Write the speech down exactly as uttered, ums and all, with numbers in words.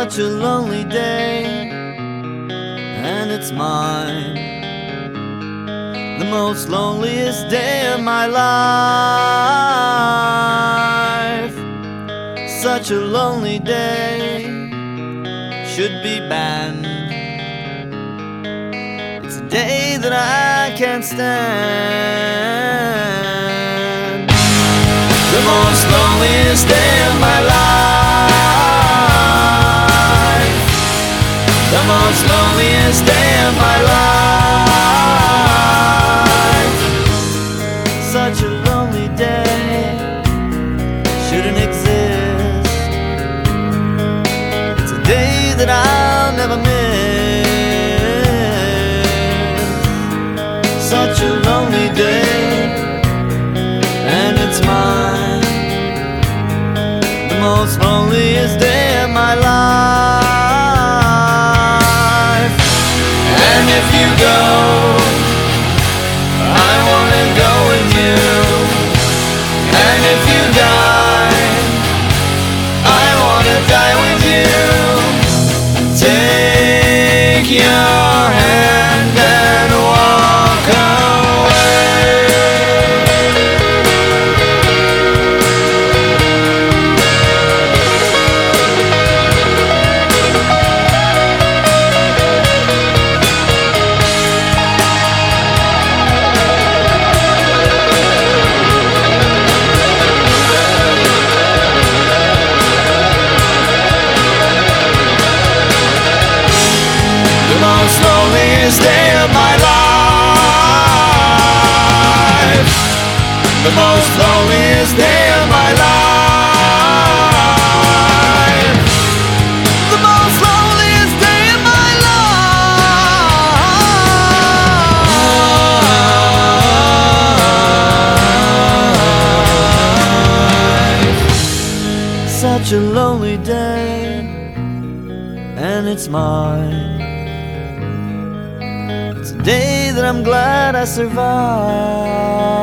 such a lonely day, and it's mine, the most loneliest day of my life. Such a lonely day should be banned. It's a day that I can't stand. The most loneliest day of my life. The most loneliest day of my life. Such a lonely day shouldn't exist. It's a day that I'll never miss. Such a lonely day, and it's mine, the most loneliest day of my life. And if you go, I wanna go with you. And if you die, I wanna die with you. Take your hand and walk away. The most loneliest day of my life. The most loneliest day of my life. The most loneliest day of my life. Such a lonely day, and it's mine. It's a day that I'm glad I survived.